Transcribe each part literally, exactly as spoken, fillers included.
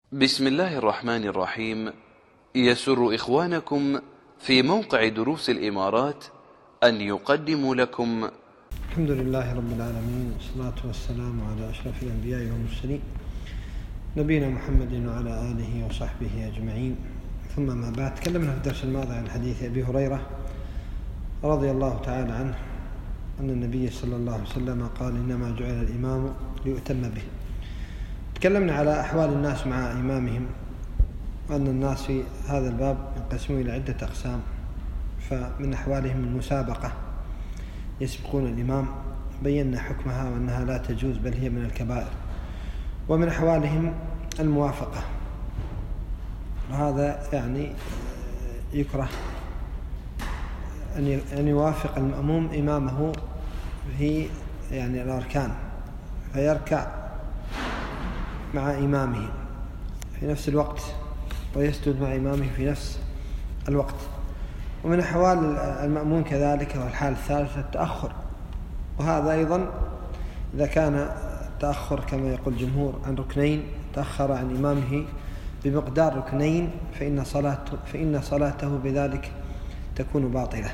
بسم الله الرحمن الرحيم. يسر إخوانكم في موقع دروس الإمارات أن يقدموا لكم الحمد لله رب العالمين، والصلاة والسلام على أشرف الأنبياء والمرسلين نبينا محمد وعلى آله وصحبه أجمعين، ثم ما بعد. تكلمنا في الدرس الماضي عن حديث أبي هريرة رضي الله تعالى عنه أن النبي صلى الله عليه وسلم قال: إنما جعل الإمام ليؤتم به. تكلمنا على أحوال الناس مع إمامهم، وأن الناس في هذا الباب ينقسمون إلى عدة أقسام. فمن أحوالهم المسابقة، يسبقون الإمام، بينا حكمها وأنها لا تجوز بل هي من الكبائر. ومن أحوالهم الموافقة، وهذا يعني يكره أن يوافق المأموم إمامه في يعني الأركان، فيركع مع إمامه في نفس الوقت ويسجد مع إمامه في نفس الوقت. ومن أحوال المأموم كذلك، والحال الثالثة التأخر، وهذا أيضا إذا كان تأخر كما يقول الجمهور عن ركنين، تأخر عن إمامه بمقدار ركنين، فإن صلاته, فإن صلاته بذلك تكون باطلة.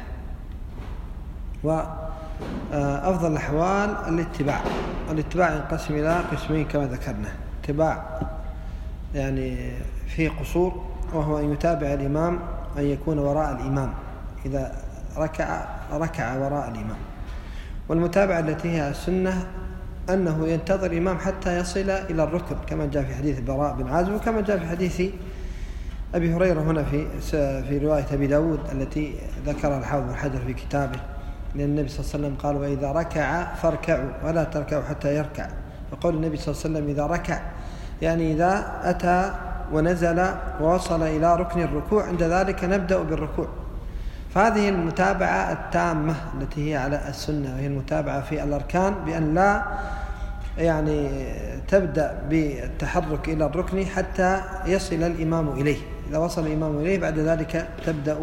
وأفضل الأحوال الاتباع. الاتباع ينقسم إلى قسمين كما ذكرنا: اتباع يعني فيه قصور، وهو أن يتابع الإمام، أن يكون وراء الإمام، إذا ركع ركع وراء الإمام. والمتابعة التي هي السنة أنه ينتظر الإمام حتى يصل إلى الركن، كما جاء في حديث البراء بن عازب، وكما جاء في حديث أبي هريرة هنا في في رواية أبي داود التي ذكرها الحافظ بن حجر في كتابه، لأن النبي صلى الله عليه وسلم قال: وإذا ركع فاركعوا ولا تركعوا حتى يركع. فقول النبي صلى الله عليه وسلم إذا ركع يعني إذا أتى ونزل ووصل إلى ركن الركوع، عند ذلك نبدأ بالركوع. فهذه المتابعة التامة التي هي على السنة، وهي المتابعة في الأركان، بأن لا يعني تبدأ بالتحرك إلى الركن حتى يصل الإمام إليه. إذا وصل الإمام إليه بعد ذلك تبدأ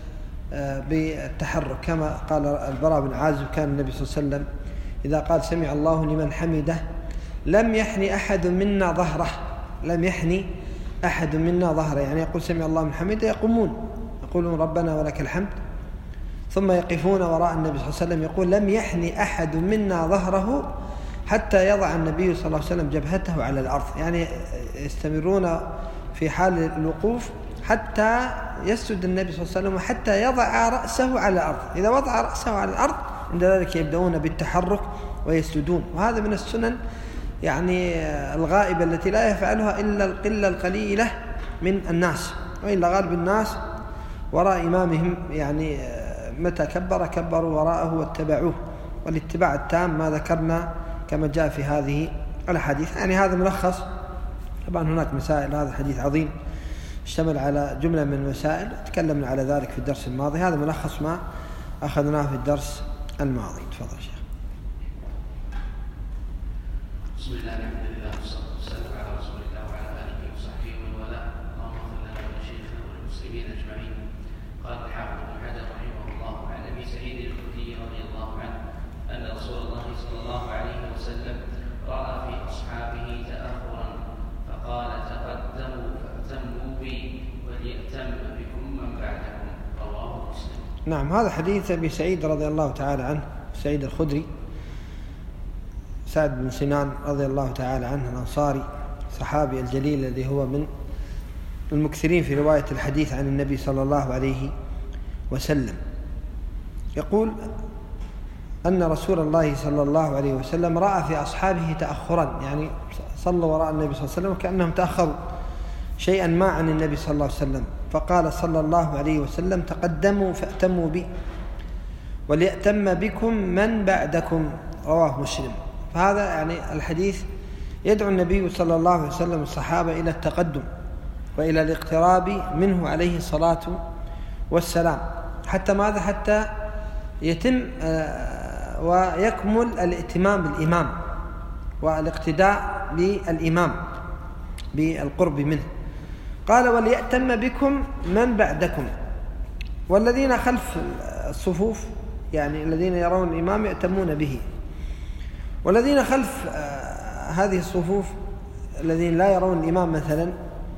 بالتحرك، كما قال البراء بن عازب: كان النبي صلى الله عليه وسلم إذا قال سمع الله لمن حمده لم يحني أحد منا ظهره لم يحني أحد منا ظهره يعني يقول سمع الله من حمده، يقومون يقولون ربنا ولك الحمد، ثم يقفون وراء النبي صلى الله عليه وسلم يقول لم يحني أحد منا ظهره حتى يضع النبي صلى الله عليه وسلم جبهته على الأرض. يعني يستمرون في حال الوقوف حتى يسجد النبي صلى الله عليه وسلم، وحتى يضع رأسه على الأرض. إذا وضع رأسه على الأرض عند ذلك يبدأون بالتحرك ويسجدون. وهذا من السنن يعني الغائبة التي لا يفعلها إلا القلة القليلة من الناس، وإلا غالب الناس وراء إمامهم يعني متى كبر كبروا وراءه واتبعوه. والاتباع التام ما ذكرنا كما جاء في هذه الحديث. يعني هذا ملخص. طبعا هناك مسائل، هذا حديث عظيم اشتمل على جملة من المسائل، تكلمنا على ذلك في الدرس الماضي. هذا ملخص ما أخذناه في الدرس الماضي. تفضل شيخ. بسم الله الحمد لله والصلاة والسلام على رسول الله وعلى آله وصحبه ومن والاه. اللهم اغفر لنا ولشيخنا وللمسلمين أجمعين. قال الحافظ ابن حجر رحمه الله عن أبي سعيد الخدري رضي الله عنه أن رسول الله صلى الله عليه وسلم رأى في أصحابه تأخرا فقال: تقدموا فأتموا بي وليأتم بكم من بعدكم. رواه مسلم. نعم، هذا حديث أبي سعيد رضي الله تعالى عنه، سعيد الخدري سعد بن سنان رضي الله تعالى عنه الأنصاري، صحابي الجليل الذي هو من المكثرين في رواية الحديث عن النبي صلى الله عليه وسلم. يقول أن رسول الله صلى الله عليه وسلم رأى في أصحابه تأخرا، يعني صلوا وراء النبي صلى الله عليه وسلم كأنهم تأخروا شيئا ما عن النبي صلى الله عليه وسلم، فقال صلى الله عليه وسلم: تقدموا فأتموا بي وليأتم بكم من بعدكم. رواه مسلم. فهذا يعني الحديث يدعو النبي صلى الله عليه وسلم الصحابة إلى التقدم وإلى الاقتراب منه عليه الصلاة والسلام، حتى ماذا؟ حتى يتم ويكمل الائتمام بالإمام والاقتداء بالإمام بالقرب منه. قال: وليأتم بكم من بعدكم. والذين خلف الصفوف يعني الذين يرون الإمام يأتمون به، والذين خلف هذه الصفوف الذين لا يرون الإمام مثلا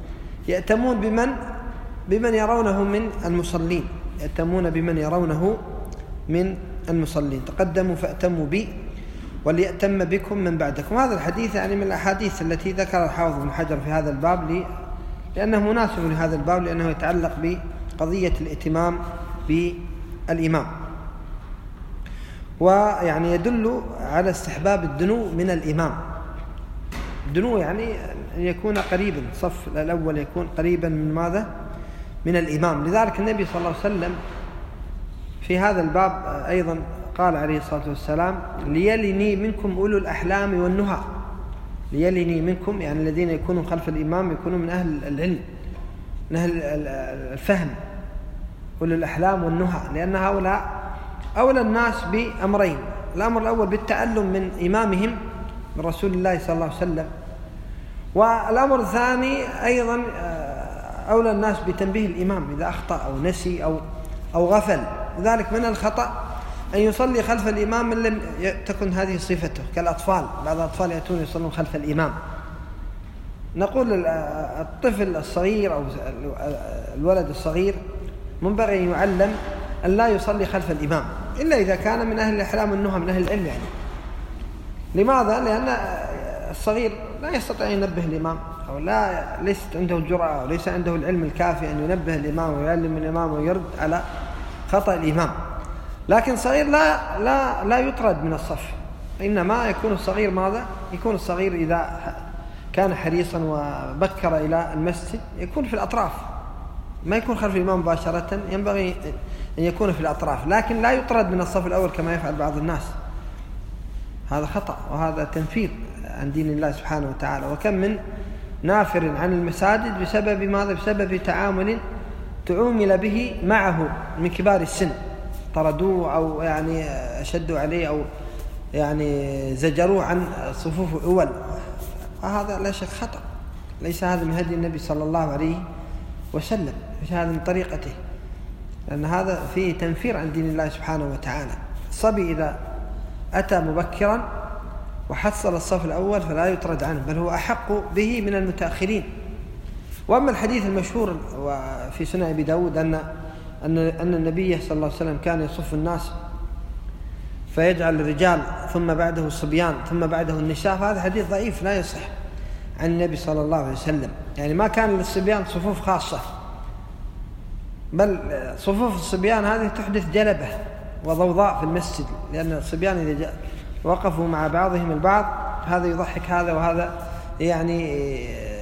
يأتمون بمن بمن يرونه من المصلين، يأتمون بمن يرونه من المصلين. تقدموا فأتموا بي وليأتم بكم من بعدكم. هذا الحديث يعني من الأحاديث التي ذكر الحافظ ابن حجر في هذا الباب لي لأنه مناسب لهذا الباب، لأنه يتعلق بقضية الائتمام بالإمام، ويعني يدل على استحباب الدنو من الإمام. الدنو يعني أن يكون قريبا، الصف الأول يكون قريبا من ماذا؟ من الإمام. لذلك النبي صلى الله عليه وسلم في هذا الباب أيضا قال عليه الصلاة والسلام: ليلني منكم أولو الأحلام والنهى. ليلني منكم يعني الذين يكونون خلف الإمام يكونون من أهل العلم، من أهل الفهم، أولو الأحلام والنهى، لأن هؤلاء أولى الناس بأمرين: الأمر الأول بالتعلم من إمامهم من رسول الله صلى الله عليه وسلم، والأمر الثاني أيضا أولى الناس بتنبيه الإمام إذا أخطأ أو نسي أو أو غفل. لذلك من الخطأ أن يصلي خلف الإمام من لم تكن هذه صفته، كالأطفال، بعض الأطفال يأتون يصلون خلف الإمام. نقول الطفل الصغير أو الولد الصغير منبغي أن يعلم أن لا يصلي خلف الإمام إلا إذا كان من أهل الأحلام والنهى، من أهل العلم يعني. لماذا؟ لأن الصغير لا يستطيع أن ينبه الإمام، أو لا ليست عنده الجرأة أو ليس عنده العلم الكافي أن ينبه الإمام ويعلم الإمام ويرد على خطأ الإمام. لكن صغير لا لا لا يطرد من الصف، إنما يكون الصغير ماذا؟ يكون الصغير إذا كان حريصا وبكر إلى المسجد يكون في الأطراف، ما يكون خلف الإمام مباشرة، ينبغي أن يكون في الأطراف، لكن لا يطرد من الصف الأول كما يفعل بعض الناس. هذا خطأ، وهذا تنفير عن دين الله سبحانه وتعالى. وكم من نافر عن المساجد بسبب ماذا؟ بسبب تعامل تعامل به معه من كبار السن، طردوه أو يعني شدوا عليه أو يعني زجروه عن صفوف أول. وهذا لا شك خطأ، ليس هذا من هدي النبي صلى الله عليه وسلم، ليس هذا من طريقته، لأن هذا فيه تنفير عن دين الله سبحانه وتعالى. الصبي إذا أتى مبكرا وحصل الصف الأول فلا يطرد عنه، بل هو أحق به من المتأخرين. وأما الحديث المشهور في سنن أبي داود أن أن أن النبي صلى الله عليه وسلم كان يصف الناس فيجعل الرجال ثم بعده الصبيان ثم بعده النساء، فهذا حديث ضعيف لا يصح عن النبي صلى الله عليه وسلم. يعني ما كان للصبيان صفوف خاصة، بل صفوف الصبيان هذه تحدث جلبة وضوضاء في المسجد، لأن الصبيان إذا جاء وقفوا مع بعضهم البعض هذا يضحك هذا، وهذا يعني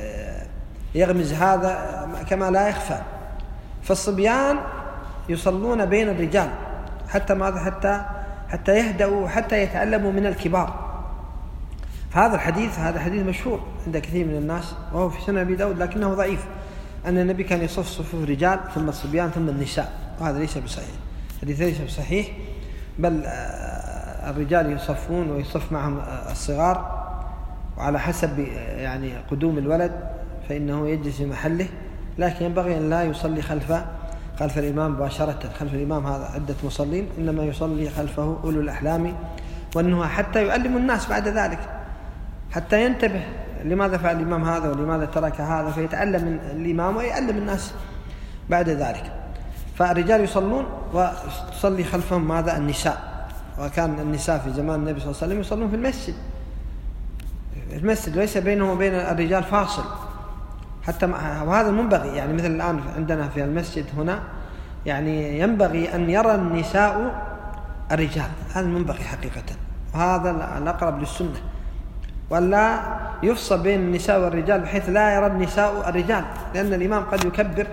يغمز هذا كما لا يخفى. فالصبيان يصلون بين الرجال حتى ماذا؟ حتى حتى يهدأوا وحتى يتعلموا من الكبار. هذا الحديث هذا حديث مشهور عند كثير من الناس وهو في سنن أبي داود، لكنه ضعيف، أن النبي كان يصف صفوف الرجال ثم الصبيان ثم النساء، وهذا ليس بصحيح، حديث ليس بصحيح، بل الرجال يصفون ويصف معهم الصغار، وعلى حسب يعني قدوم الولد فإنه يجلس في محله، لكن ينبغي أن لا يصلي خلف خلف الإمام مباشرة. خلف الإمام هذا عدة مصلين، إنما يصلي خلفه أولو الأحلام والنهى حتى يعلم الناس بعد ذلك، حتى ينتبه لماذا فعل الإمام هذا ولماذا ترك هذا، فيتعلم من الإمام ويعلم الناس بعد ذلك. فالرجال يصلون وتصلي خلفهم ماذا؟ النساء. وكان النساء في زمان النبي صلى الله عليه وسلم يصلون في المسجد، المسجد ليس بينه وبين الرجال فاصل حتى، وهذا منبغي. يعني مثل الآن عندنا في المسجد هنا يعني ينبغي أن يرى النساء الرجال، هذا منبغي حقيقة، وهذا الأقرب للسنة، ولا يفصل بين النساء والرجال بحيث لا يرى النساء الرجال، لأن الإمام قد يكبر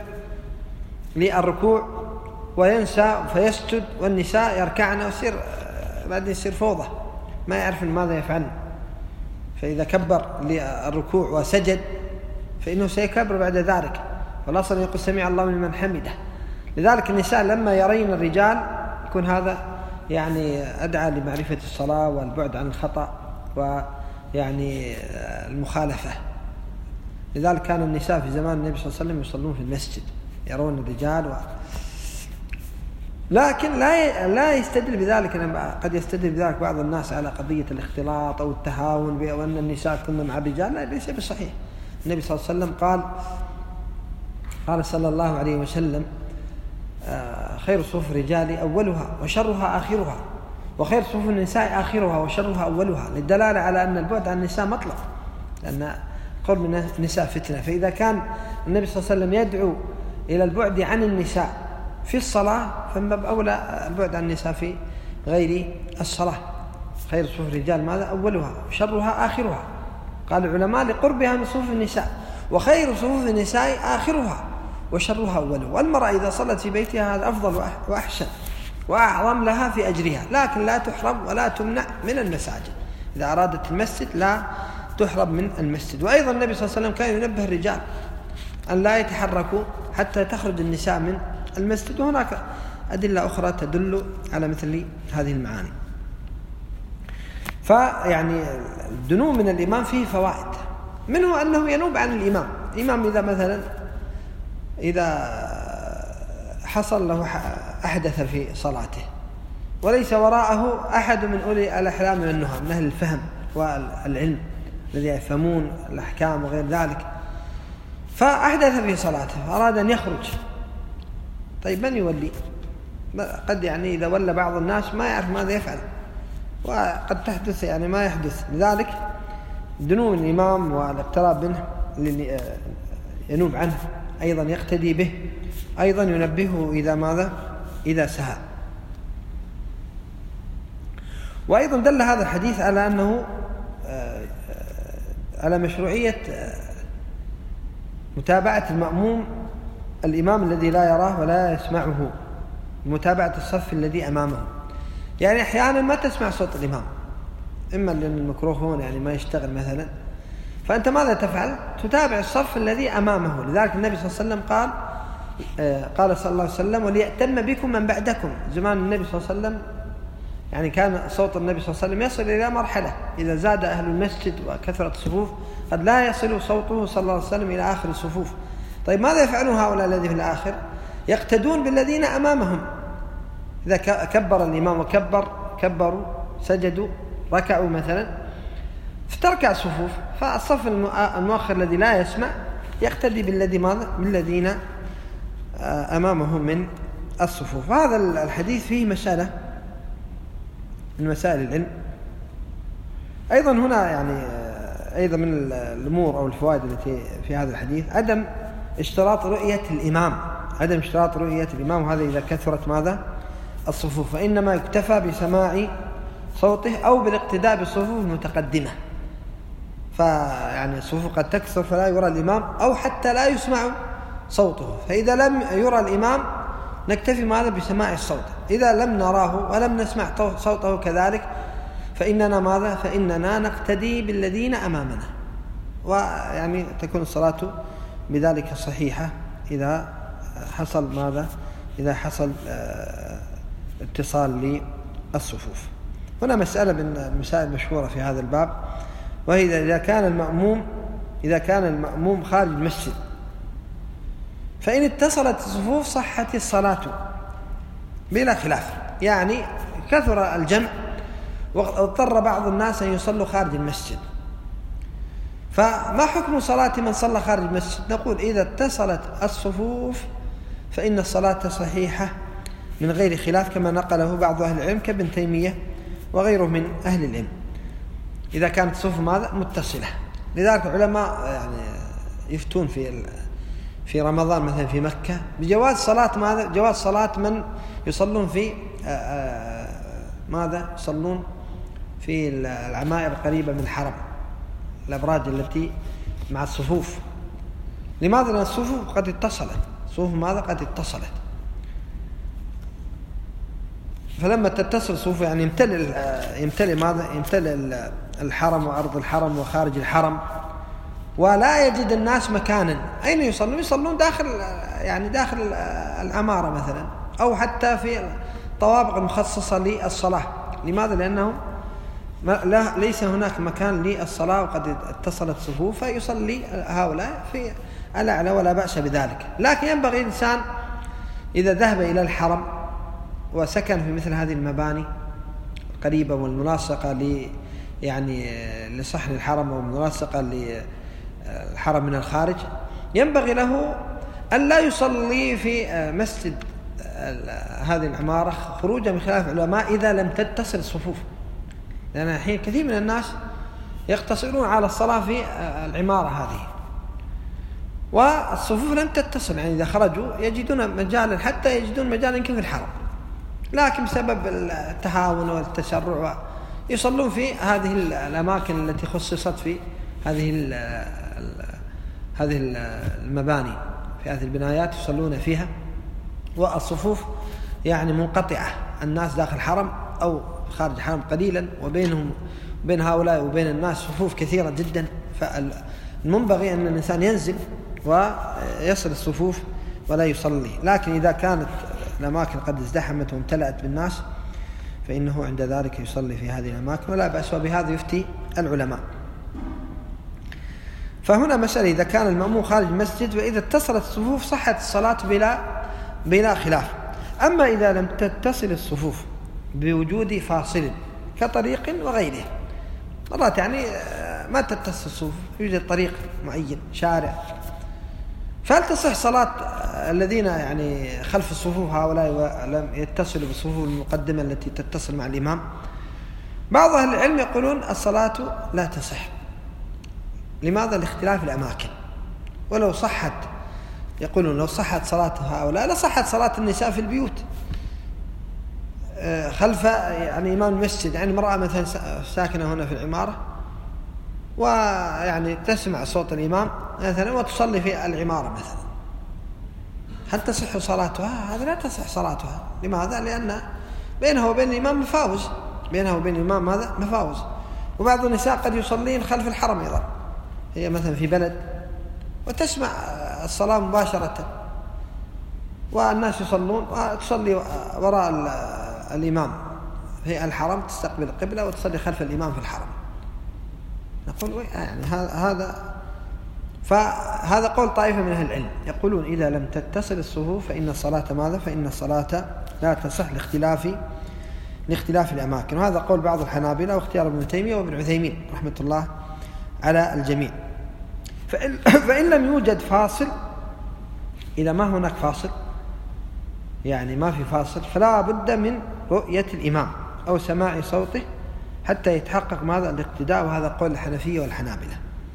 للركوع وينسى فيسجد والنساء يركعن ويصير بعدين يصير فوضى، ما يعرف ماذا يفعل. فإذا كبر للركوع وسجد فإنه سيكبر بعد ذلك، والأصل يقول سمع الله لمن حمده. لذلك النساء لما يرين الرجال يكون هذا يعني أدعى لمعرفة الصلاة والبعد عن الخطأ ويعني المخالفة. لذلك كان النساء في زمان النبي صلى الله عليه وسلم يصلون في المسجد يرون الرجال و... لكن لا لا يستدل بذلك، قد يستدل بذلك بعض الناس على قضية الاختلاط أو التهاون بأن النساء كن مع الرجال، لا ليس بصحيح. النبي صلى الله عليه وسلم قال قال صلى الله عليه وسلم خير صفوف الرجال أولها وشرها آخرها، وخير صفوف النساء آخرها وشرها أولها، للدلالة على أن البعد عن النساء مطلق، لأن قرب النساء فتنة. فإذا كان النبي صلى الله عليه وسلم يدعو إلى البعد عن النساء في الصلاة، فمن باب أولى البعد عن النساء في غير الصلاة. خير صفوف الرجال ماذا؟ أولها وشرها آخرها. قال العلماء لقربها من صفوف النساء، وخير صفوف النساء آخرها وشرها أولها. والمرأة إذا صلت في بيتها هذا أفضل وأحسن وأعظم لها في أجرها، لكن لا تحرم ولا تمنع من المساجد. إذا أرادت المسجد لا تحرم من المسجد. وأيضا النبي صلى الله عليه وسلم كان ينبه الرجال أن لا يتحركوا حتى تخرج النساء من المسجد. وهناك أدلة أخرى تدل على مثل هذه المعاني. فيعني الدنو من الإمام فيه فوائد، منه أنه ينوب عن الإمام. الإمام إذا مثلا إذا حصل له أحدث في صلاته وليس وراءه أحد من أولي الأحلام والنهى من أهل الفهم والعلم الذي يفهمون الأحكام وغير ذلك، فأحدث في صلاته فأراد أن يخرج، طيب من يولي؟ قد يعني إذا ولى بعض الناس ما يعرف ماذا يفعل، وقد تحدث يعني ما يحدث. لذلك دنو الإمام والاقتراب منه ينوب عنه، أيضا يقتدي به، أيضا ينبهه إذا ماذا؟ إذا سهى. وأيضا دل هذا الحديث على أنه على مشروعية متابعة المأموم الإمام الذي لا يراه ولا يسمعه، متابعة الصف الذي أمامه. يعني أحيانا ما تسمع صوت الإمام، إما لأن الميكروفون يعني ما يشتغل مثلا، فأنت ماذا تفعل؟ تتابع الصف الذي أمامه. لذلك النبي صلى الله عليه وسلم قال قال صلى الله عليه وسلم وليأتم بكم من بعدكم. زمان النبي صلى الله عليه وسلم يعني كان صوت النبي صلى الله عليه وسلم يصل إلى مرحلة إذا زاد أهل المسجد وكثرت الصفوف قد لا يصل صوته صلى الله عليه وسلم إلى آخر الصفوف. طيب ماذا يفعلون هؤلاء الذين في الآخر؟ يقتدون بالذين أمامهم. إذا كبر الإمام وكبر كبروا سجدوا ركعوا مثلا فتركع الصفوف، فالصف المؤخر الذي لا يسمع يقتدي بالذي ماذا؟ بالذين أمامهم من الصفوف. هذا الحديث فيه مسألة من مسائل العلم. أيضا هنا يعني أيضا من الأمور أو الفوائد التي في هذا الحديث عدم اشتراط رؤية الإمام، عدم اشتراط رؤية الإمام، وهذا إذا كثرت ماذا؟ الصفوف، فإنما يكتفى بسماع صوته أو بالاقتداء بالصفوف المتقدمة. فيعني الصفوف قد تكثر فلا يرى الإمام أو حتى لا يسمع صوته، فإذا لم يرى الإمام نكتفي ماذا؟ بسماع الصوت. إذا لم نراه ولم نسمع صوته كذلك فإننا ماذا؟ فإننا نقتدي بالذين أمامنا، ويعني تكون الصلاة بذلك صحيحة إذا حصل ماذا؟ إذا حصل اتصال للصفوف. هنا مسألة من المسائل المشهورة في هذا الباب، وهي إذا كان المأموم إذا كان المأموم خارج المسجد فإن اتصلت الصفوف صحت الصلاة بلا خلاف. يعني كثر الجمع واضطر بعض الناس أن يصلوا خارج المسجد، فما حكم صلاة من صلى خارج المسجد؟ نقول إذا اتصلت الصفوف فإن الصلاة صحيحة من غير خلاف، كما نقله بعض أهل العلم كابن تيمية وغيره من أهل العلم، إذا كانت الصفوف ماذا؟ متصلة. لذلك العلماء يعني يفتون في في رمضان مثلا في مكة بجواز صلاة ماذا؟ جواز صلاة من يصلون في ماذا؟ يصلون في العمائر القريبة من الحرم، الأبراج التي مع الصفوف. لماذا؟ لأن الصفوف قد اتصلت، صفوف ماذا؟ قد اتصلت، فلما تتصل صفوف يعني يمتلئ يمتلئ ماذا؟ يمتلئ الحرم وأرض الحرم وخارج الحرم، ولا يجد الناس مكانا أين يصلون؟ يصلون داخل يعني داخل العمارة مثلا، أو حتى في طوابق مخصصة للصلاة. لماذا؟ لأنه لا ليس هناك مكان للصلاة وقد اتصلت صفوف، فيصلي هؤلاء في الأعلى ولا بأس بذلك. لكن ينبغي الإنسان إذا ذهب إلى الحرم وسكن في مثل هذه المباني القريبة والملاصقة ل يعني لصحن الحرم والملاصقة للحرم من الخارج، ينبغي له أن لا يصلي في مسجد هذه العمارة خروجا من خلاف العلماء إذا لم تتصل الصفوف، لأن الحين كثير من الناس يقتصرون على الصلاة في العمارة هذه والصفوف لم تتصل، يعني إذا خرجوا يجدون مجالا حتى يجدون مجالا يمكن في الحرم، لكن بسبب التهاون والتسرع يصلون في هذه الأماكن التي خصصت في هذه هذه المباني، في هذه البنايات يصلون فيها، والصفوف يعني منقطعة، الناس داخل الحرم أو خارج الحرم قليلا، وبينهم بين هؤلاء وبين الناس صفوف كثيرة جدا، فالمنبغي أن الإنسان ينزل ويصل الصفوف ولا يصلي. لكن إذا كانت الأماكن قد ازدحمت وامتلأت بالناس فإنه عند ذلك يصلي في هذه الأماكن ولا بأس، وبهذا يفتي العلماء. فهنا مسألة إذا كان المأموم خارج المسجد وإذا اتصلت الصفوف صحت الصلاة بلا بلا خلاف. أما إذا لم تتصل الصفوف بوجود فاصل كطريق وغيره، مرات يعني ما تتصل الصفوف، يوجد طريق معين شارع، فهل تصح صلاة الذين يعني خلف الصفوف هؤلاء ولم يتصلوا بالصفوف المقدمة التي تتصل مع الإمام؟ بعض أهل العلم يقولون الصلاة لا تصح. لماذا؟ لاختلاف الأماكن. ولو صحت، يقولون لو صحت صلاة هؤلاء لصحت صلاة النساء في البيوت خلف يعني إمام المسجد. يعني امرأة مثلا ساكنة هنا في العمارة ويعني تسمع صوت الإمام مثلا وتصلي في العمارة مثلا، هل تصح صلاتها؟ هذا لا تصح صلاتها. لماذا؟ لأن بينها وبين الإمام مفاوز، بينها وبين الإمام هذا مفاوز. وبعض النساء قد يصلين خلف الحرم أيضا، هي مثلا في بلد وتسمع الصلاة مباشرة والناس يصلون وتصلي وراء الإمام في الحرم، تستقبل القبلة وتصلي خلف الإمام في الحرم. نقول يعني هذا فهذا قول طائفة من أهل العلم، يقولون إذا لم تتصل الصفوف فإن الصلاة ماذا؟ فإن الصلاة لا تصح لاختلاف لاختلاف الأماكن. وهذا قول بعض الحنابلة واختيار ابن تيمية وابن عثيمين رحمة الله على الجميع. فإن, فإن لم يوجد فاصل، إذا ما هناك فاصل يعني ما في فاصل، فلا بد من رؤية الإمام أو سماع صوته حتى يتحقق ماذا؟ الاقتداء. وهذا قول الحنفية والحنابلة.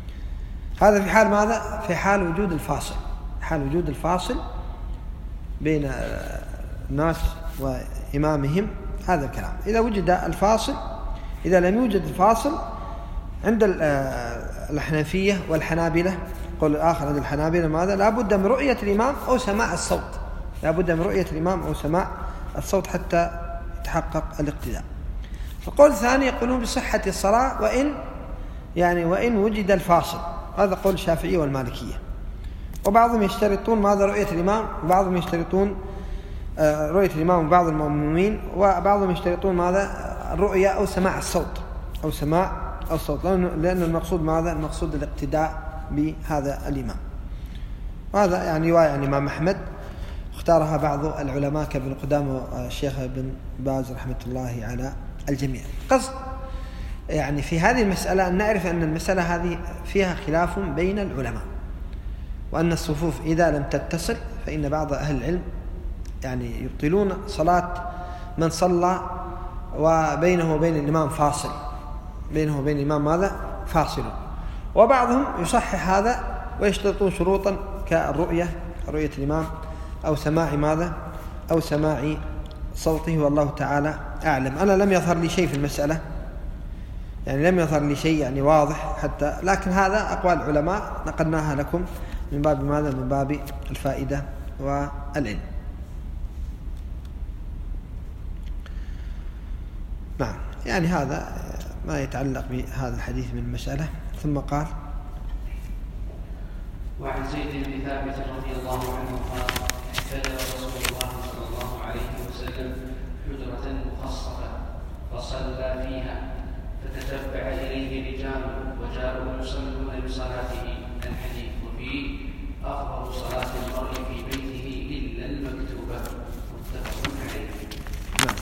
هذا في حال ماذا؟ في حال وجود الفاصل، حال وجود الفاصل بين الناس وإمامهم، هذا الكلام. إذا وجد الفاصل، إذا لم يوجد الفاصل عند الحنفية والحنابلة، قول الآخر عند الحنابلة ماذا؟ لا بد من رؤية الإمام أو سماع الصوت، لا بد من رؤية الإمام أو سماع الصوت حتى يتحقق الاقتداء. القول الثاني يقولون بصحة الصلاة وإن يعني وإن وجد الفاصل، هذا قول الشافعية والمالكية. وبعضهم يشترطون ماذا؟ رؤية الإمام، وبعضهم يشترطون رؤية الإمام وبعض المؤمنين، وبعضهم يشترطون ماذا؟ الرؤية أو سماع الصوت أو سماع الصوت، لأن المقصود ماذا؟ المقصود الاقتداء بهذا الإمام. وهذا يعني رواية عن الإمام أحمد اختارها بعض العلماء كابن قدامة والشيخ ابن باز رحمة الله على الجميع. قصد يعني في هذه المسألة أن نعرف أن المسألة هذه فيها خلاف بين العلماء، وأن الصفوف إذا لم تتصل فإن بعض أهل العلم يعني يبطلون صلاة من صلى وبينه وبين الإمام فاصل، بينه وبين الإمام ماذا؟ فاصل. وبعضهم يصحح هذا ويشترطون شروطا كالرؤية، رؤية الإمام أو سماع ماذا؟ أو سماع صوته، والله تعالى أعلم. أنا لم يظهر لي شيء في المسألة، يعني لم يظهر لي شيء يعني واضح حتى، لكن هذا أقوال العلماء نقلناها لكم من باب ماذا؟ من باب الفائدة والعلم. نعم، يعني هذا ما يتعلق بهذا الحديث من المسألة. ثم قال: وعن زيد بن ثابت رضي الله عنه قال: احتجر رسول الله صلى الله عليه وسلم حجرة مخصصة فصلى فيها، فتتبع إليه رجال وجاءوا يصلون بصلاته. الحديث وفيه: أفضل صلاة المرء في بيته إلا المكتوبة. متفق عليه. نعم.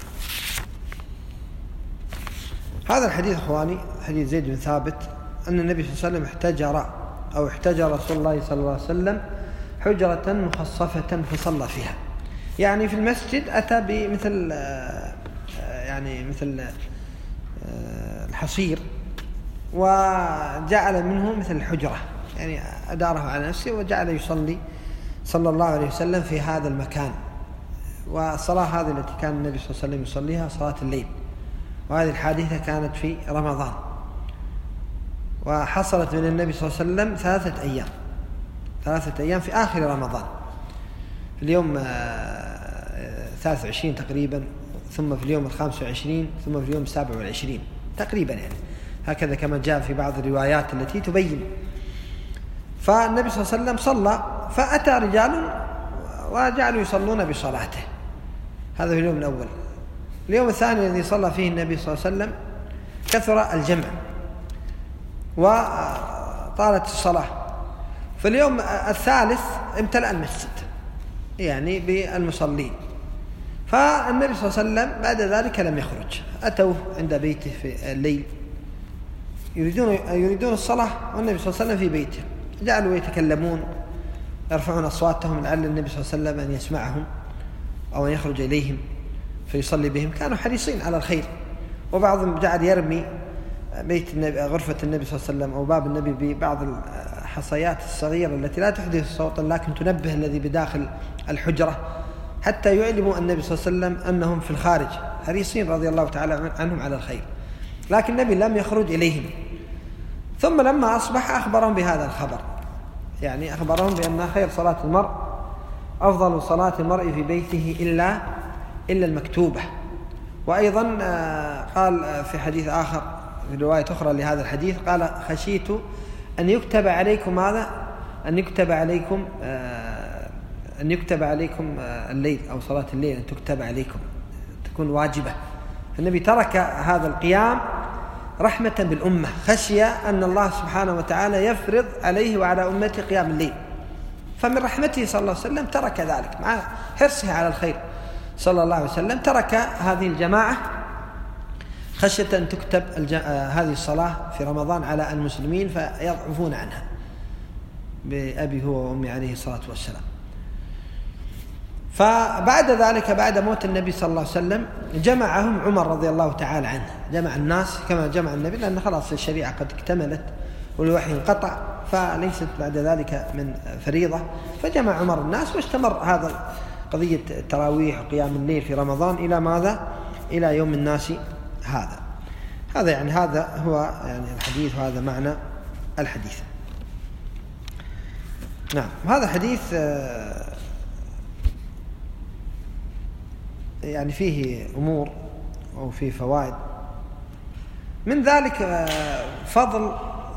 هذا الحديث اخواني حديث زيد بن ثابت أن النبي صلى الله عليه وسلم احتجر أو احتجر رسول الله صلى الله عليه وسلم حجرة مخصفة فصلى فيها. يعني في المسجد أتى بمثل يعني مثل الحصير وجعل منه مثل الحجرة، يعني أداره على نفسه وجعل يصلي صلى الله عليه وسلم في هذا المكان. والصلاة هذه التي كان النبي صلى الله عليه وسلم يصليها صلاة الليل، وهذه الحادثة كانت في رمضان، وحصلت من النبي صلى الله عليه وسلم ثلاثة أيام ثلاثة أيام في آخر رمضان، في اليوم ثلاثة وعشرين تقريبا، ثم في اليوم الخامس وعشرين، ثم في اليوم السابع والعشرين تقريبا، يعني هكذا كما جاء في بعض الروايات التي تبين. فالنبي صلى الله عليه وسلم صلى، فأتى رجال وجعلوا يصلون بصلاته. هذا في اليوم الأول. اليوم الثاني الذي صلى فيه النبي صلى الله عليه وسلم كثر الجمع وطالت الصلاة. في اليوم الثالث امتلأ المسجد يعني بالمصلين، فالنبي صلى الله عليه وسلم بعد ذلك لم يخرج. أتوه عند بيته في الليل يريدون يريدون الصلاة والنبي صلى الله عليه وسلم في بيته، جعلوا يتكلمون يرفعون أصواتهم لعل النبي صلى الله عليه وسلم أن يسمعهم أو أن يخرج إليهم فيصلي بهم. كانوا حريصين على الخير، وبعضهم جعل يرمي بيت النبي غرفة النبي صلى الله عليه وسلم أو باب النبي ببعض الحصيات الصغيرة التي لا تحدث صوتا لكن تنبه الذي بداخل الحجرة حتى يعلموا النبي صلى الله عليه وسلم أنهم في الخارج، حريصين رضي الله تعالى عنهم على الخير. لكن النبي لم يخرج إليهم. ثم لما أصبح أخبرهم بهذا الخبر، يعني أخبرهم بأن خير صلاة المرء أفضل صلاة المرء في بيته إلا إلا المكتوبة. وأيضا قال في حديث آخر في رواية أخرى لهذا الحديث قال: خشيت أن يكتب عليكم هذا أن يكتب عليكم أن يكتب عليكم الليل أو صلاة الليل أن تكتب عليكم تكون واجبة. فالنبي ترك هذا القيام رحمة بالأمة، خشية أن الله سبحانه وتعالى يفرض عليه وعلى أمته قيام الليل، فمن رحمته صلى الله عليه وسلم ترك ذلك مع حرصه على الخير صلى الله عليه وسلم. ترك هذه الجماعة خشية أن تكتب هذه الصلاة في رمضان على المسلمين فيضعفون عنها بأبي هو وأمي عليه الصلاة والسلام. فبعد ذلك بعد موت النبي صلى الله عليه وسلم جمعهم عمر رضي الله تعالى عنه، جمع الناس كما جمع النبي، لأن خلاص الشريعة قد اكتملت والوحي انقطع فليست بعد ذلك من فريضة، فجمع عمر الناس واستمر هذا قضية التراويح وقيام الليل في رمضان إلى ماذا؟ إلى يوم الناس هذا. هذا يعني هذا هو يعني الحديث، وهذا معنى الحديث. نعم، هذا حديث يعني فيه أمور أو فيه فوائد، من ذلك فضل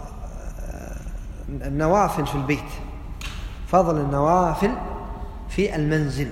النوافل في البيت، فضل النوافل في المنزل.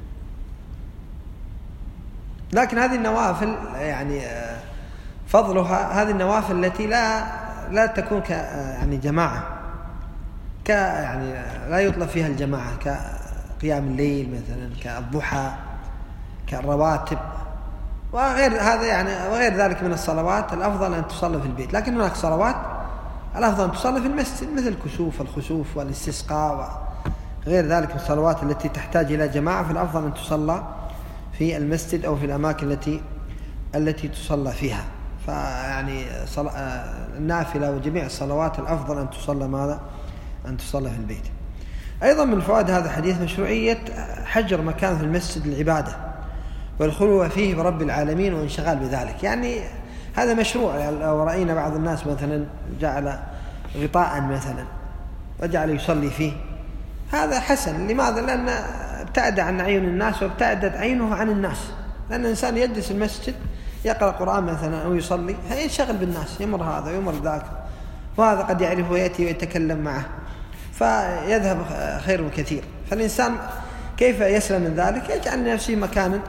لكن هذه النوافل يعني فضلها هذه النوافل التي لا لا تكون ك يعني جماعة، ك يعني لا يطلب فيها الجماعة، كقيام الليل مثلا، كالضحى، كالرواتب وغير هذا يعني وغير ذلك من الصلوات. الأفضل أن تصلي في البيت، لكن هناك صلوات الأفضل أن تصلي في المسجد مثل الكسوف والخسوف والاستسقاء وغير ذلك من الصلوات التي تحتاج إلى جماعة، فالأفضل أن تصلى في المسجد أو في الأماكن التي التي تصلى فيها. فيعني النافلة وجميع الصلوات الأفضل أن تصلى ماذا؟ أن تصلى في البيت. أيضا من فوائد هذا الحديث مشروعية حجر مكان في المسجد للعبادة والخلوة فيه برب العالمين وانشغال بذلك. يعني هذا مشروع. لو رأينا بعض الناس مثلا جعل غطاء مثلا وجعل يصلي فيه، هذا حسن. لماذا؟ لأن ابتعد عن عيون الناس وابتعدت عينه عن الناس، لأن الإنسان يجلس المسجد يقرأ قرآن مثلا أو يصلي ينشغل بالناس، يمر هذا ويمر ذاك، وهذا قد يعرف ويأتي ويتكلم معه فيذهب خير كثير. فالإنسان كيف يسلم من ذلك؟ يجعل لنفسه مكانا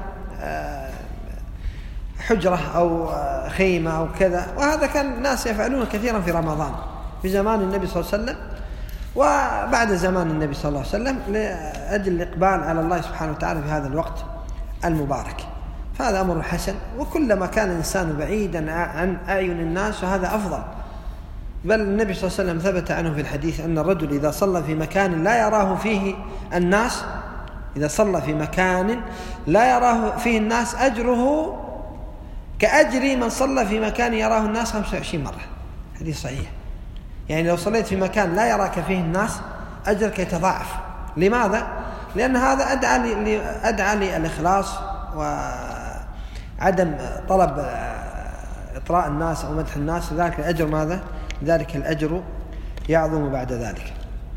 حجرة أو خيمة أو كذا، وهذا كان الناس يفعلون كثيرا في رمضان في زمان النبي صلى الله عليه وسلم وبعد زمان النبي صلى الله عليه وسلم لأجل الإقبال على الله سبحانه وتعالى في هذا الوقت المبارك. فهذا أمر حسن، وكلما كان الإنسان بعيدا عن أعين الناس فهذا أفضل، بل النبي صلى الله عليه وسلم ثبت عنه في الحديث أن الرجل إذا صلى في مكان لا يراه فيه الناس إذا صلى في مكان لا يراه فيه الناس أجره كأجر من صلى في مكان يراه الناس خمسة وعشرين مرة. حديث صحيح. يعني لو صليت في مكان لا يراك فيه الناس أجرك يتضاعف. لماذا؟ لأن هذا أدعى لي أدعى للإخلاص وعدم طلب إطراء الناس أو مدح الناس. ذلك الأجر ماذا؟ ذلك الأجر يعظم بعد ذلك.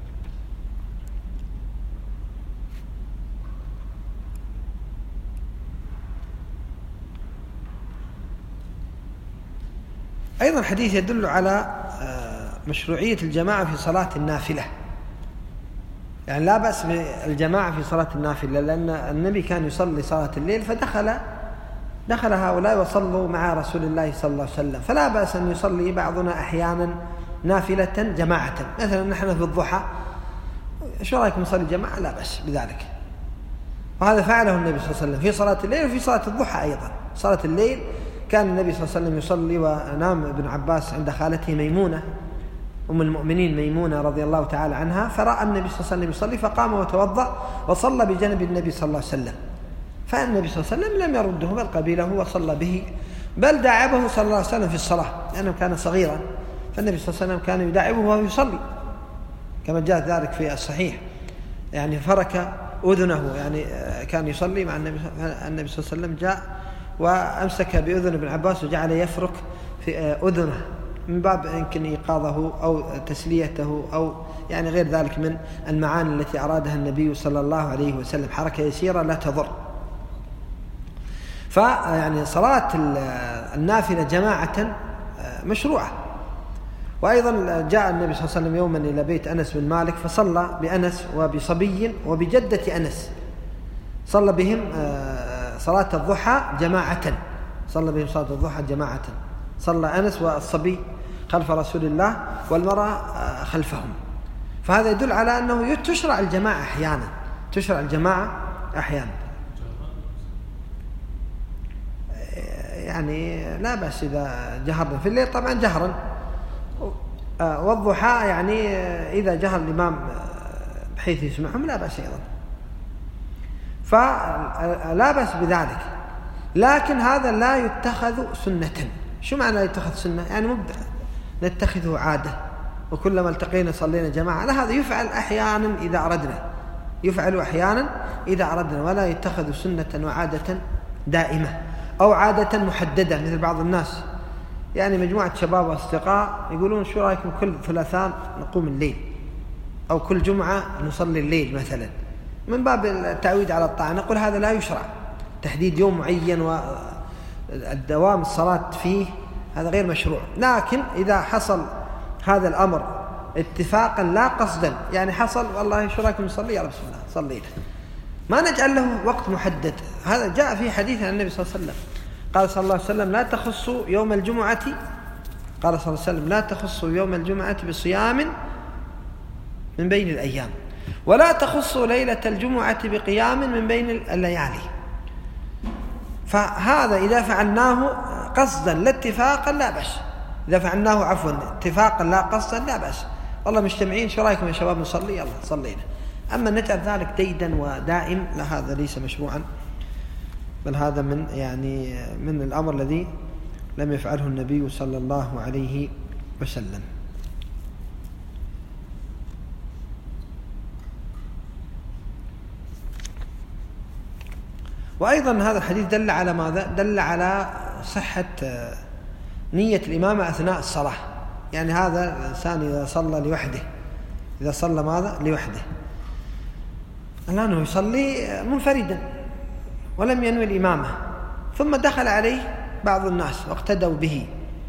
أيضا الحديث يدل على مشروعية الجماعة في صلاة النافلة. يعني لا بأس بالجماعة في صلاة النافلة، لأن النبي كان يصلي صلاة الليل فدخل دخل هؤلاء وصلوا مع رسول الله صلى الله عليه وسلم، فلا بأس أن يصلي بعضنا أحيانا نافلة جماعة. مثلا نحن في الضحى شو رأيكم نصلي جماعة؟ لا بأس بذلك. وهذا فعله النبي صلى الله عليه وسلم في صلاة الليل وفي صلاة الضحى أيضا. صلاة الليل كان النبي صلى الله عليه وسلم يصلي ونام ابن عباس عند خالته ميمونة أم المؤمنين ميمونة رضي الله تعالى عنها، فرأى النبي صلى الله عليه وسلم يصلي فقام وتوضأ وصلى بجانب النبي صلى الله عليه وسلم، فالنبي صلى الله عليه وسلم لم يرده بل قبيله وصلى به، بل داعبه صلى الله عليه وسلم في الصلاة لأنه كان صغيرا، فالنبي صلى الله عليه وسلم كان يداعبه وهو يصلي كما جاء ذلك في الصحيح. يعني فرك أذنه، يعني كان يصلي مع النبي النبي صلى الله عليه وسلم جاء وأمسك بأذن ابن عباس وجعل يفرك في أذنه من باب يمكن إيقاظه أو تسليته أو يعني غير ذلك من المعاني التي أرادها النبي صلى الله عليه وسلم، حركة يسيرة لا تضر. فيعني صلاة النافلة جماعة مشروعة. وأيضا جاء النبي صلى الله عليه وسلم يوما إلى بيت أنس بن مالك فصلى بأنس وبصبي وبجدة أنس، صلى بهم صلاة الضحى جماعة، صلى بهم صلاة الضحى جماعة، صلى أنس والصبي خلف رسول الله والمرأة خلفهم. فهذا يدل على أنه تشرع الجماعة أحيانا، تشرع الجماعة أحيانا، يعني لا بأس إذا جهرنا في الليل طبعا جهرا، والضحى يعني إذا جهر الإمام بحيث يسمعهم لا بأس أيضا، فلا بأس بذلك. لكن هذا لا يتخذ سنة. شو معنى لا يتخذ سنة؟ يعني مبدأ نتخذه عادة وكلما التقينا صلينا جماعة، لا، هذا يفعل أحيانا إذا أردنا، يفعل أحيانا إذا أردنا، ولا يتخذ سنة وعادة دائمة أو عادة محددة مثل بعض الناس. يعني مجموعة شباب وأصدقاء يقولون شو رأيكم كل ثلاثاء نقوم الليل أو كل جمعة نصلي الليل مثلا، من باب التعويد على الطاعة. نقول هذا لا يشرع، تحديد يوم معين والدوام الصلاة فيه هذا غير مشروع. لكن إذا حصل هذا الأمر اتفاقا لا قصدا، يعني حصل والله شو رأيكم نصلي، يا بسم الله صلينا، ما نجعل له وقت محدد. هذا جاء في حديث عن النبي صلى الله عليه وسلم، قال صلى الله عليه وسلم لا تخصوا يوم الجمعة قال صلى الله عليه وسلم لا تخصوا يوم الجمعة بصيام من بين الأيام، ولا تخصوا ليلة الجمعة بقيام من بين الليالي. فهذا إذا فعلناه قصدا لا اتفاقا لا بأس، إذا فعلناه عفوا اتفاقا لا قصدا لا بأس. والله مجتمعين شو رأيكم يا شباب نصلي، يلا صلينا. أما نجعل ذلك ديدا ودائم لا، هذا ليس مشروعا، بل هذا من يعني من الأمر الذي لم يفعله النبي صلى الله عليه وسلم. وأيضا هذا الحديث دل على ماذا؟ دل على صحة نية الإمامة أثناء الصلاة. يعني هذا الإنسان إذا صلى لوحده، إذا صلى ماذا؟ لوحده، الآن يصلي منفردا ولم ينوي الإمامة، ثم دخل عليه بعض الناس واقتدوا به،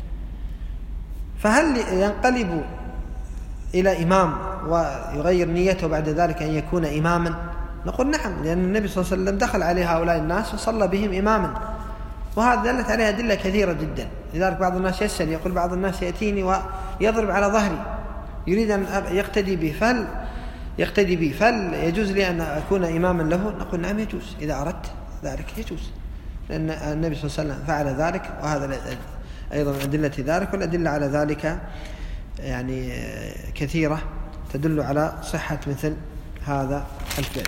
فهل ينقلب إلى إمام ويغير نيته بعد ذلك أن يكون إماما؟ نقول نعم، لأن النبي صلى الله عليه وسلم دخل عليه هؤلاء الناس وصلى بهم إماما، وهذا دلت عليها أدلة كثيرة جدا. لذلك بعض الناس يسأل، يقول بعض الناس يأتيني ويضرب على ظهري يريد أن يقتدي به، فهل يقتدي به فهل يجوز لي أن أكون إماما له؟ نقول نعم يجوز، إذا أردت ذلك يجوز، لأن النبي صلى الله عليه وسلم فعل ذلك، وهذا أيضا أدلة ذلك، والأدلة على ذلك يعني كثيرة تدل على صحة مثل هذا الفعل.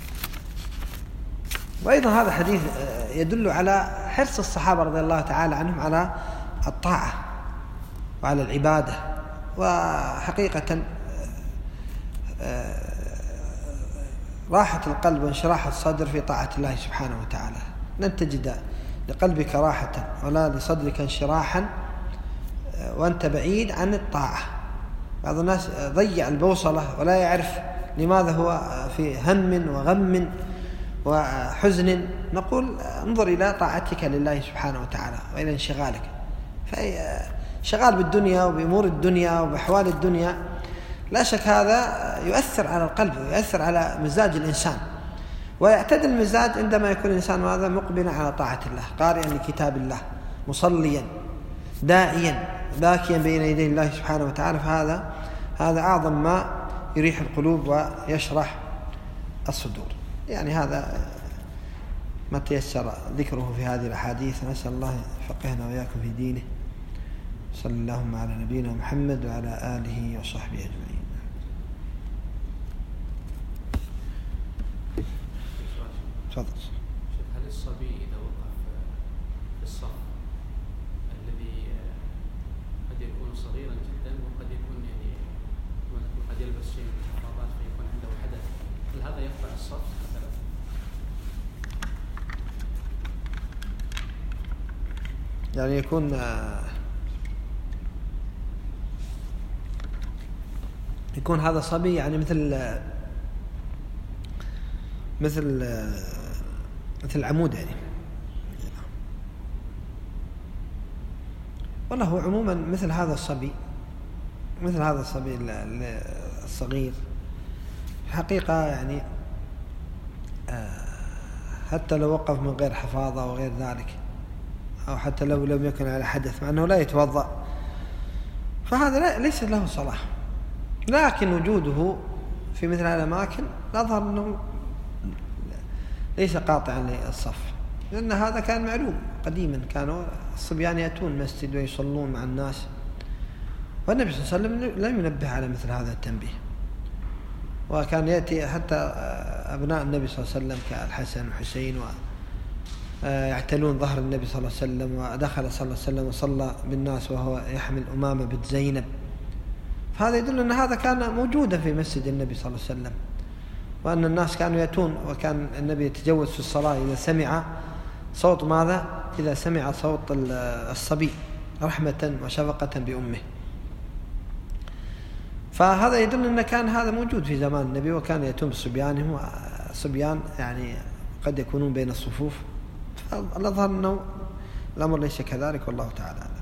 وأيضا هذا حديث يدل على حرص الصحابة رضي الله تعالى عنهم على الطاعة وعلى العبادة، وحقيقة راحة القلب وانشراح الصدر في طاعة الله سبحانه وتعالى. لن تجد لقلبك راحة ولا لصدرك انشراحا وأنت بعيد عن الطاعة. بعض الناس ضيع البوصلة ولا يعرف لماذا هو في هم وغم وحزن. نقول انظر إلى طاعتك لله سبحانه وتعالى وإلى انشغالك. فشغال بالدنيا وبأمور الدنيا وبأحوال الدنيا لا شك هذا يؤثر على القلب ويؤثر على مزاج الإنسان، ويعتدل المزاج عندما يكون الإنسان هذا مقبلا على طاعة الله، قارئا لكتاب الله، مصليا، داعيا، باكيا بين يدي الله سبحانه وتعالى. فهذا هذا أعظم ما يريح القلوب ويشرح الصدور. يعني هذا ما تيسر ذكره في هذه الأحاديث. نسأل الله يفقهنا وإياكم في دينه. صلى اللهم على نبينا محمد وعلى آله وصحبه أجمعين. تفضل. هل الصبي إذا وقف في الصف الذي قد يكون صغيرا جدا وقد يكون يعني قد يلبس شيء من الحفاظات فيكون عنده حدث، هل هذا يقطع الصف مثلا؟ يعني يكون يكون هذا صبي يعني مثل مثل مثل العمود يعني. والله هو عموما مثل هذا الصبي مثل هذا الصبي الصغير حقيقة يعني حتى لو وقف من غير حفاظة وغير ذلك، أو حتى لو لم يكن على حدث مع أنه لا يتوضأ، فهذا ليس له صلاة. لكن وجوده في مثل هذه الأماكن نظهر أنه ليس قاطعا للصف، لأن هذا كان معلوم قديما، كانوا الصبيان يأتون المسجد ويصلون مع الناس، والنبي صلى الله عليه وسلم لم ينبه على مثل هذا التنبيه. وكان يأتي حتى أبناء النبي صلى الله عليه وسلم كالحسن والحسين ويعتلون ظهر النبي صلى الله عليه وسلم، ودخل صلى الله عليه وسلم وصلى بالناس وهو يحمل أمامة بنت زينب. فهذا يدل أن هذا كان موجودا في مسجد النبي صلى الله عليه وسلم، وأن الناس كانوا يأتون، وكان النبي يتجوز في الصلاة إذا سمع صوت ماذا؟ إذا سمع صوت الصبي رحمة وشفقة بأمه. فهذا يدل أن كان هذا موجود في زمان النبي، وكان يأتون بصبيانهم، صبيان يعني قد يكونون بين الصفوف. فالأظهر أنه الأمر ليس كذلك، والله تعالى.